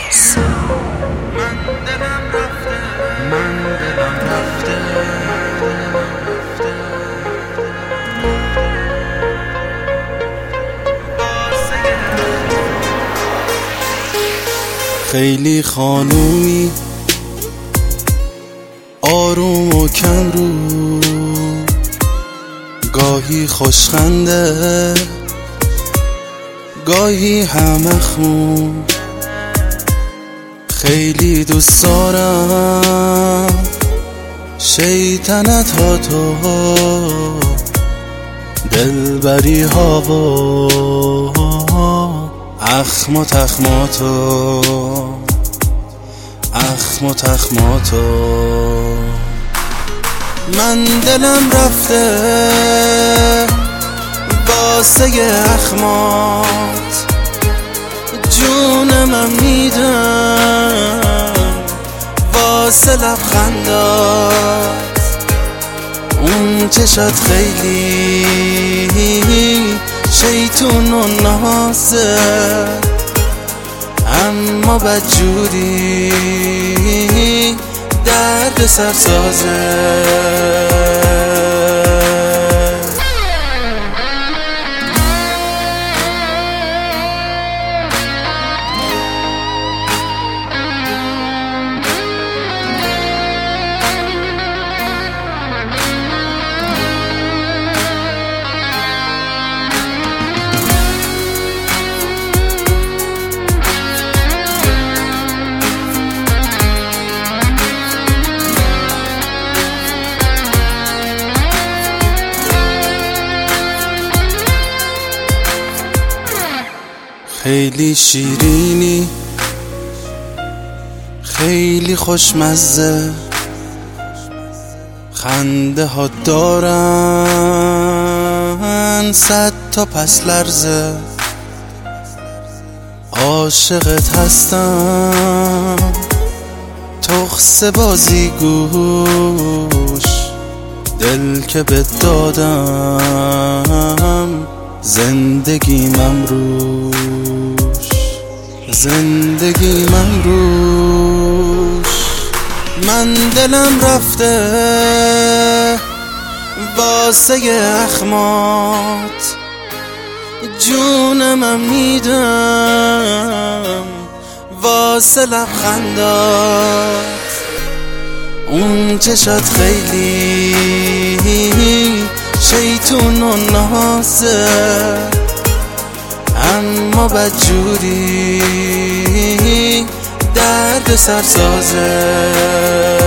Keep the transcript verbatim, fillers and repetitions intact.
من دلم رفته من دلم رفته خیلی خانومی آروم و کم رو، گاهی خوشخنده گاهی همه خون. خیلی دوست دارم شیطنت ها تو، دلبری ها و اخم و تخماتو، اخم و تخماتو. من دلم رفته واسه اخمات، جونم میدم واسه لبخندات. اون چشات خیلی شیطون و نازه، اما بدجوری درد سرسازه. خیلی شیرینی خیلی خوشمزه، خنده ها دارن صد تا پس لرزه. عاشقت هستم تخصه بازی گوش، دل که بهت دادم زندگیم روش، زندگیم روش. من دلم رفته واسه اخمات، جونم میدم واسه لبخندات. اون چشات خیلی شیطون و نازه، اما بدجوری درد سرسازه.